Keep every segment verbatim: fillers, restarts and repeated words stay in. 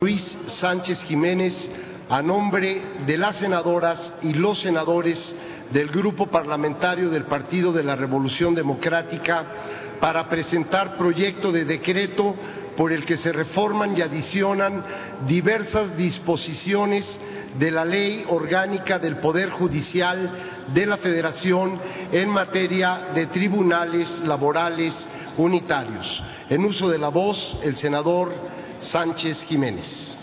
Luis Sánchez Jiménez, a nombre de las senadoras y los senadores del Grupo Parlamentario del Partido de la Revolución Democrática, para presentar proyecto de decreto por el que se reforman y adicionan diversas disposiciones de la Ley Orgánica del Poder Judicial de la Federación en materia de tribunales laborales unitarios. En uso de la voz, el senador Sánchez Jiménez.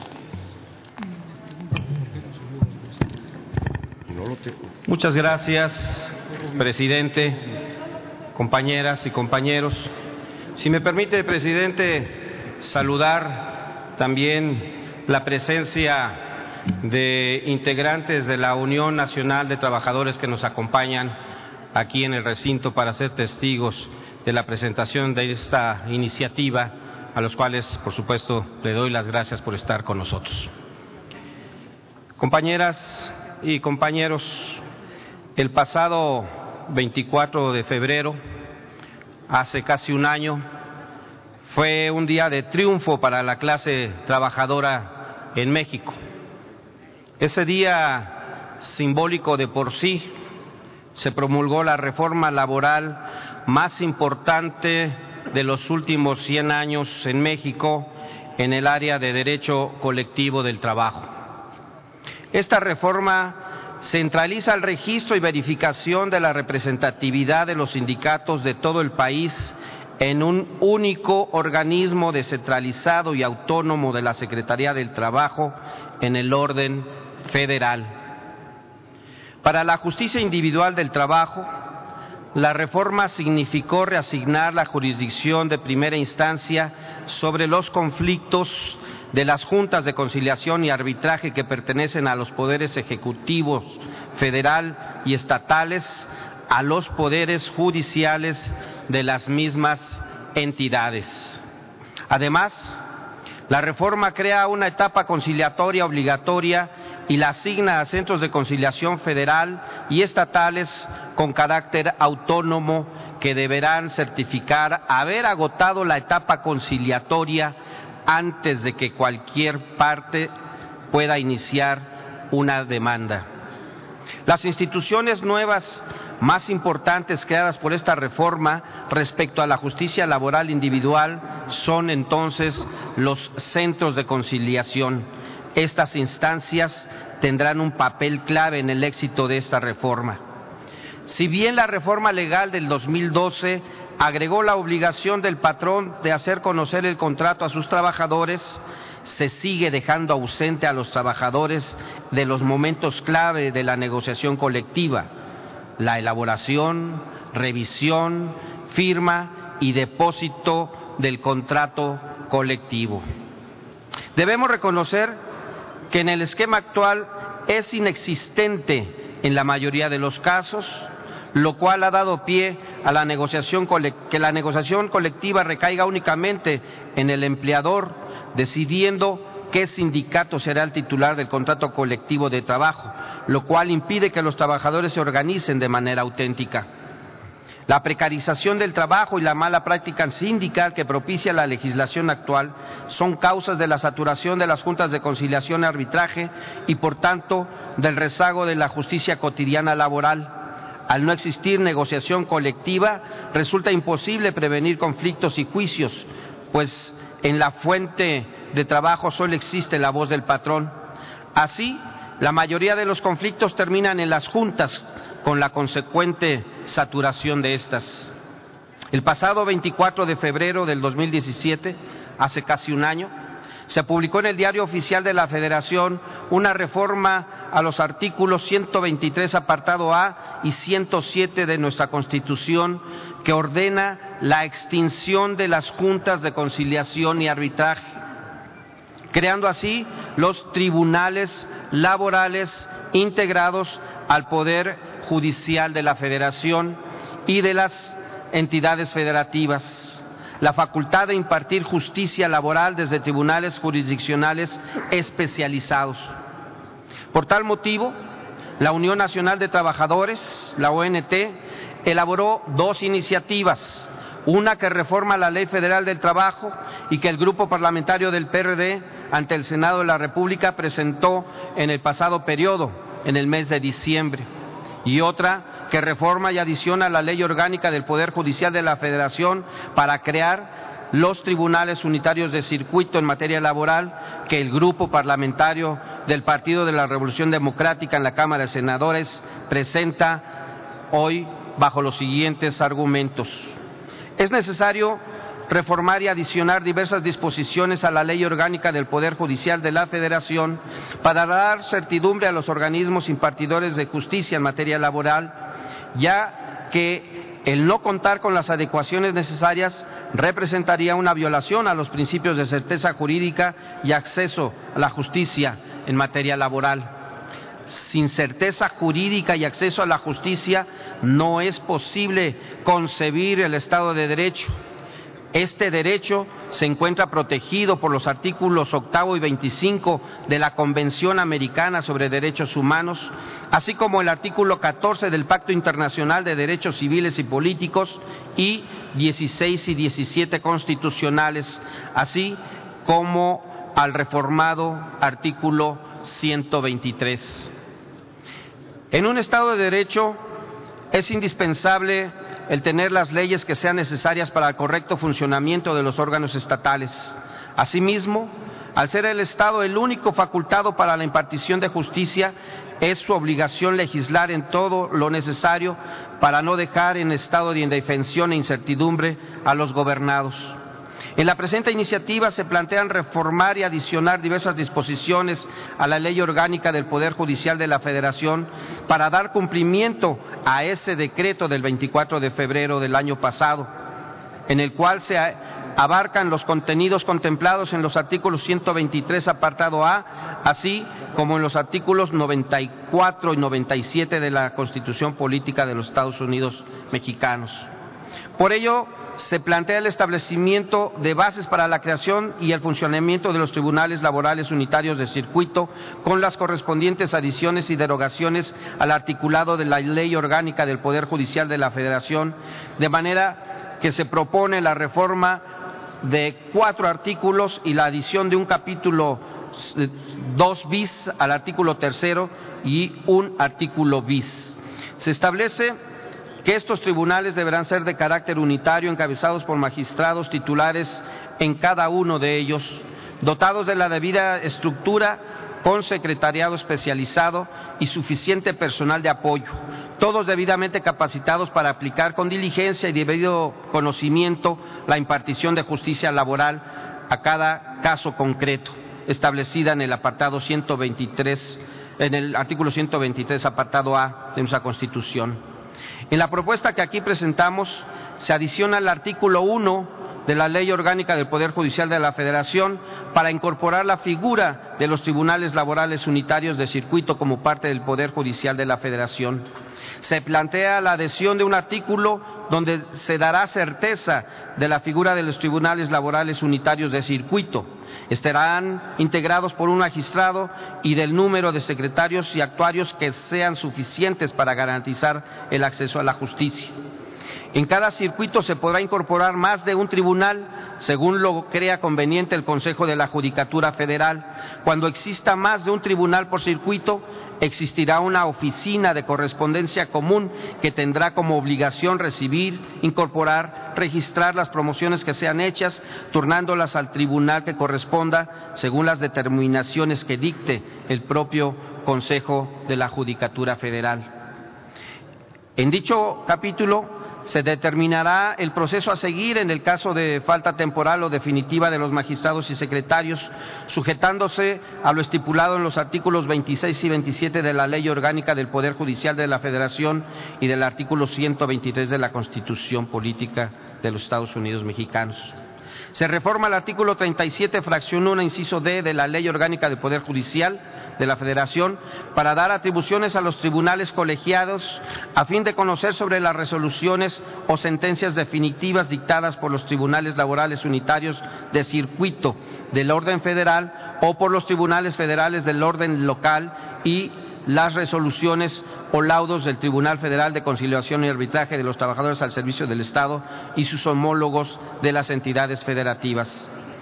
Muchas gracias, presidente, compañeras y compañeros. Si me permite, presidente, saludar también la presencia de integrantes de la Unión Nacional de Trabajadores que nos acompañan aquí en el recinto para ser testigos de la presentación de esta iniciativa, a los cuales, por supuesto, le doy las gracias por estar con nosotros. Compañeras y compañeros, el pasado veinticuatro de febrero, hace casi un año, fue un día de triunfo para la clase trabajadora en México. Ese día simbólico de por sí, se promulgó la reforma laboral más importante de los últimos cien años en México en el área de derecho colectivo del trabajo. Esta reforma centraliza el registro y verificación de la representatividad de los sindicatos de todo el país en un único organismo descentralizado y autónomo de la Secretaría del Trabajo en el orden federal. Para la justicia individual del trabajo, la reforma significó reasignar la jurisdicción de primera instancia sobre los conflictos de las juntas de conciliación y arbitraje que pertenecen a los poderes ejecutivos federal y estatales a los poderes judiciales de las mismas entidades. Además, la reforma crea una etapa conciliatoria obligatoria y la asigna a centros de conciliación federal y estatales con carácter autónomo que deberán certificar haber agotado la etapa conciliatoria antes de que cualquier parte pueda iniciar una demanda. Las instituciones nuevas más importantes creadas por esta reforma respecto a la justicia laboral individual son entonces los centros de conciliación. Estas instancias tendrán un papel clave en el éxito de esta reforma. Si bien la reforma legal del dos mil doce agregó la obligación del patrón de hacer conocer el contrato a sus trabajadores, se sigue dejando ausente a los trabajadores de los momentos clave de la negociación colectiva: la elaboración, revisión, firma y depósito del contrato colectivo. Debemos reconocer que en el esquema actual es inexistente en la mayoría de los casos, lo cual ha dado pie a la negociación que la negociación colectiva recaiga únicamente en el empleador, decidiendo qué sindicato será el titular del contrato colectivo de trabajo, lo cual impide que los trabajadores se organicen de manera auténtica. La precarización del trabajo y la mala práctica sindical que propicia la legislación actual son causas de la saturación de las juntas de conciliación y arbitraje y, por tanto, del rezago de la justicia cotidiana laboral. Al no existir negociación colectiva, resulta imposible prevenir conflictos y juicios, pues en la fuente de trabajo solo existe la voz del patrón. Así, la mayoría de los conflictos terminan en las juntas, con la consecuente saturación de estas. El pasado veinticuatro de febrero del dos mil diecisiete, hace casi un año, se publicó en el Diario Oficial de la Federación una reforma a los artículos ciento veintitrés apartado A y ciento siete de nuestra Constitución, que ordena la extinción de las juntas de conciliación y arbitraje, creando así los tribunales laborales integrados al Poder Judicial de la Federación y de las entidades federativas, la facultad de impartir justicia laboral desde tribunales jurisdiccionales especializados. Por tal motivo, la Unión Nacional de Trabajadores, la O N T, elaboró dos iniciativas, una que reforma la Ley Federal del Trabajo y que el Grupo Parlamentario del P R D ante el Senado de la República presentó en el pasado periodo, en el mes de diciembre, y otra que reforma y adiciona a la Ley Orgánica del Poder Judicial de la Federación para crear los tribunales unitarios de circuito en materia laboral que el grupo parlamentario del Partido de la Revolución Democrática en la Cámara de Senadores presenta hoy bajo los siguientes argumentos. Es necesario reformar y adicionar diversas disposiciones a la Ley Orgánica del Poder Judicial de la Federación para dar certidumbre a los organismos impartidores de justicia en materia laboral, ya que el no contar con las adecuaciones necesarias representaría una violación a los principios de certeza jurídica y acceso a la justicia en materia laboral. Sin certeza jurídica y acceso a la justicia no es posible concebir el Estado de Derecho. Este derecho se encuentra protegido por los artículos octavo y veinticinco de la Convención Americana sobre Derechos Humanos, así como el artículo catorce del Pacto Internacional de Derechos Civiles y Políticos y dieciséis y diecisiete constitucionales, así como al reformado artículo ciento veintitrés. En un Estado de Derecho es indispensable el tener las leyes que sean necesarias para el correcto funcionamiento de los órganos estatales. Asimismo, al ser el Estado el único facultado para la impartición de justicia, es su obligación legislar en todo lo necesario para no dejar en estado de indefensión e incertidumbre a los gobernados. En la presente iniciativa se plantean reformar y adicionar diversas disposiciones a la Ley Orgánica del Poder Judicial de la Federación para dar cumplimiento a ese decreto del veinticuatro de febrero del año pasado, en el cual se abarcan los contenidos contemplados en los artículos ciento veintitrés apartado A, así como en los artículos noventa y cuatro y noventa y siete de la Constitución Política de los Estados Unidos Mexicanos. Por ello, se plantea el establecimiento de bases para la creación y el funcionamiento de los tribunales laborales unitarios de circuito con las correspondientes adiciones y derogaciones al articulado de la Ley Orgánica del Poder Judicial de la Federación, de manera que se propone la reforma de cuatro artículos y la adición de un capítulo dos bis al artículo tercero y un artículo bis. Se establece que estos tribunales deberán ser de carácter unitario, encabezados por magistrados titulares en cada uno de ellos, dotados de la debida estructura, con secretariado especializado y suficiente personal de apoyo, todos debidamente capacitados para aplicar con diligencia y debido conocimiento la impartición de justicia laboral a cada caso concreto, establecida en el apartado ciento veintitrés, en el artículo ciento veintitrés, apartado A de nuestra Constitución. En la propuesta que aquí presentamos se adiciona el artículo uno de la Ley Orgánica del Poder Judicial de la Federación para incorporar la figura de los tribunales laborales unitarios de circuito como parte del Poder Judicial de la Federación. Se plantea la adhesión de un artículo donde se dará certeza de la figura de los tribunales laborales unitarios de circuito. Estarán integrados por un magistrado y del número de secretarios y actuarios que sean suficientes para garantizar el acceso a la justicia. En cada circuito se podrá incorporar más de un tribunal, según lo crea conveniente el Consejo de la Judicatura Federal. Cuando exista más de un tribunal por circuito, existirá una oficina de correspondencia común que tendrá como obligación recibir, incorporar, registrar las promociones que sean hechas, turnándolas al tribunal que corresponda, según las determinaciones que dicte el propio Consejo de la Judicatura Federal. En dicho capítulo se determinará el proceso a seguir en el caso de falta temporal o definitiva de los magistrados y secretarios, sujetándose a lo estipulado en los artículos veintiséis y veintisiete de la Ley Orgánica del Poder Judicial de la Federación y del artículo ciento veintitrés de la Constitución Política de los Estados Unidos Mexicanos. Se reforma el artículo treinta y siete, fracción uno, inciso D de la Ley Orgánica del Poder Judicial de la Federación para dar atribuciones a los tribunales colegiados a fin de conocer sobre las resoluciones o sentencias definitivas dictadas por los tribunales laborales unitarios de circuito del orden federal o por los tribunales federales del orden local y las resoluciones o laudos del Tribunal Federal de Conciliación y Arbitraje de los Trabajadores al Servicio del Estado y sus homólogos de las entidades federativas.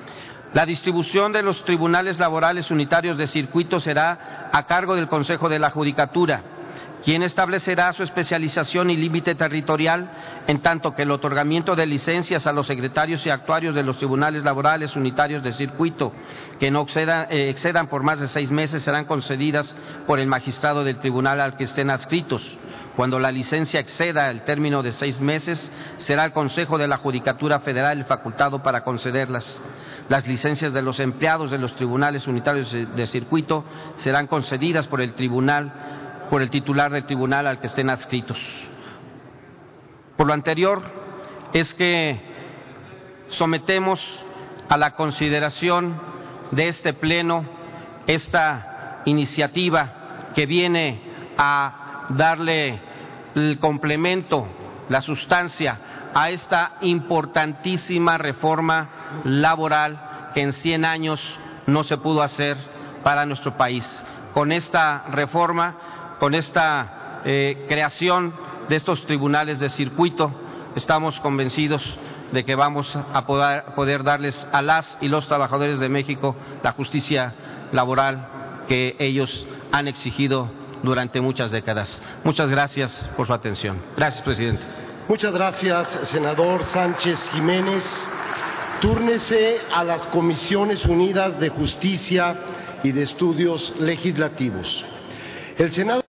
La distribución de los tribunales laborales unitarios de circuito será a cargo del Consejo de la Judicatura, quien establecerá su especialización y límite territorial, en tanto que el otorgamiento de licencias a los secretarios y actuarios de los tribunales laborales unitarios de circuito que no excedan, eh, excedan por más de seis meses serán concedidas por el magistrado del tribunal al que estén adscritos. Cuando la licencia exceda el término de seis meses, será el Consejo de la Judicatura Federal el facultado para concederlas. Las licencias de los empleados de los tribunales unitarios de circuito serán concedidas por el tribunal, por el titular del tribunal al que estén adscritos. Por lo anterior, es que sometemos a la consideración de este Pleno esta iniciativa que viene a darle el complemento, la sustancia a esta importantísima reforma laboral que en cien años no se pudo hacer para nuestro país. Con esta reforma, con esta eh, creación de estos tribunales de circuito, estamos convencidos de que vamos a poder, poder darles a las y los trabajadores de México la justicia laboral que ellos han exigido durante muchas décadas. Muchas gracias por su atención. Gracias, presidente. Muchas gracias, senador Sánchez Jiménez. Túrnese a las Comisiones Unidas de Justicia y de Estudios Legislativos. El Senado